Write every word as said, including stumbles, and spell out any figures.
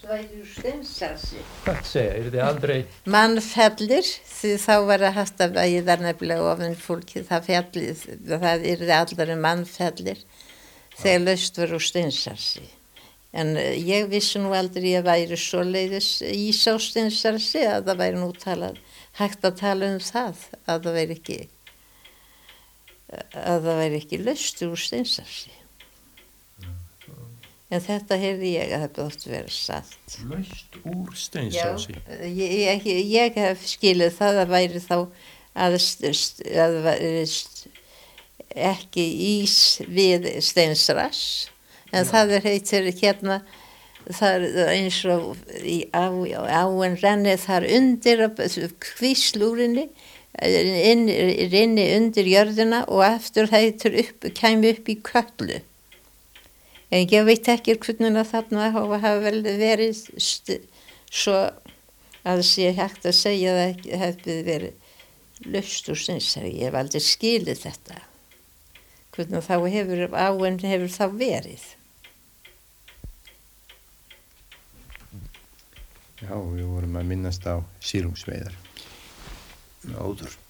væri úr steinsasi. Hvað segja, eru þið aldrei... Mannfellir, því þá var að hægt að veiða nefnilega ofin fólki, það fellir, það eru allar mannfellir þegar laust var úr steinsasi. En ég vissi nú aldrei að væri svoleiðis ís á steinsasi, að það væri nú talað, hægt að tala um það, að það væri ekki, að það væri ekki laust úr steinsasi. En þetta heyrði ég að það búið verið satt. Laust úr steinsasi? Já, ég, ég, ég hef skilið það að væri þá að, að væri ekki ís við steinsras, en Já. Það er heitir hérna, það er eins og í á, áin renni þar undir kvíslúrinni, inn, rinni undir jörðina og eftir heitir upp, kæmi upp í köllu. En ég veit ekki hvernig þarna hafa vel verið svo að sé hægt að segja að það hefði verið laust úr steinsasi. Ég hef aldrei skilið þetta. Hvernig þá hefur áin hefur þá verið. Já, við vorum að minnast á sílungsveiðar. Áður.